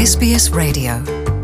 SBS 라디오.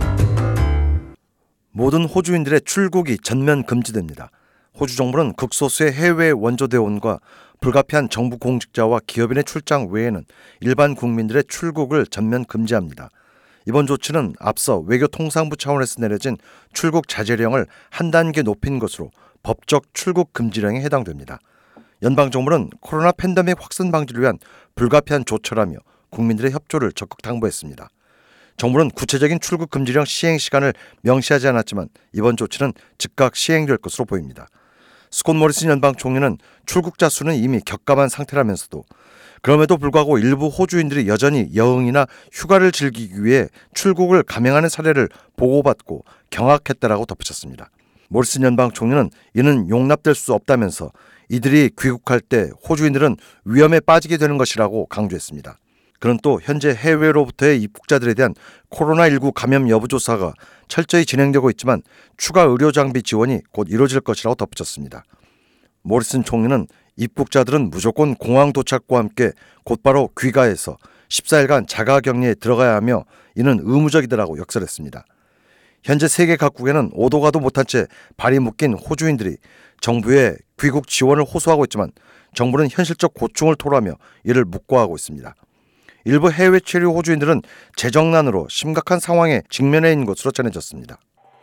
모든 호주인들의 출국이 전면 금지됩니다. 호주 정부는 극소수의 해외 원조대원과 불가피한 정부 공직자와 기업인의 출장 외에는 일반 국민들의 출국을 전면 금지합니다. 이번 조치는 앞서 외교통상부 차원에서 내려진 출국 자제령을 한 단계 높인 것으로 법적 출국 금지령에 해당됩니다. 연방정부는 코로나 팬데믹 확산 방지를 위한 불가피한 조처라며 국민들의 협조를 적극 당부했습니다. 정부는 구체적인 출국 금지령 시행 시간을 명시하지 않았지만 이번 조치는 즉각 시행될 것으로 보입니다. 스콧 모리슨 연방 총리는 출국자 수는 이미 격감한 상태라면서도 그럼에도 불구하고 일부 호주인들이 여전히 여행이나 휴가를 즐기기 위해 출국을 감행하는 사례를 보고받고 경악했다라고 덧붙였습니다. 모리슨 연방 총리는 이는 용납될 수 없다면서 이들이 귀국할 때 호주인들은 위험에 빠지게 되는 것이라고 강조했습니다. 그는 또 현재 해외로부터의 입국자들에 대한 코로나19 감염 여부 조사가 철저히 진행되고 있지만 추가 의료 장비 지원이 곧 이루어질 것이라고 덧붙였습니다. 모리슨 총리는 입국자들은 무조건 공항 도착과 함께 곧바로 귀가해서 14일간 자가격리에 들어가야 하며 이는 의무적이다라고 역설했습니다. 현재 세계 각국에는 오도 가도 못한 채 발이 묶인 호주인들이 정부의 귀국 지원을 호소하고 있지만 정부는 현실적 고충을 토로하며 이를 묵과하고 있습니다. 일부 해외 체류 호주인들은 재정난으로 심각한 상황에 직면해 있는 것으로 전해졌습니다.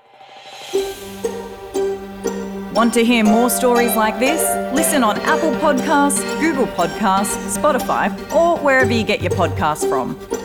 Want to hear more stories like this? Listen on Apple Podcasts, Google Podcasts, Spotify, or wherever you get your podcasts from.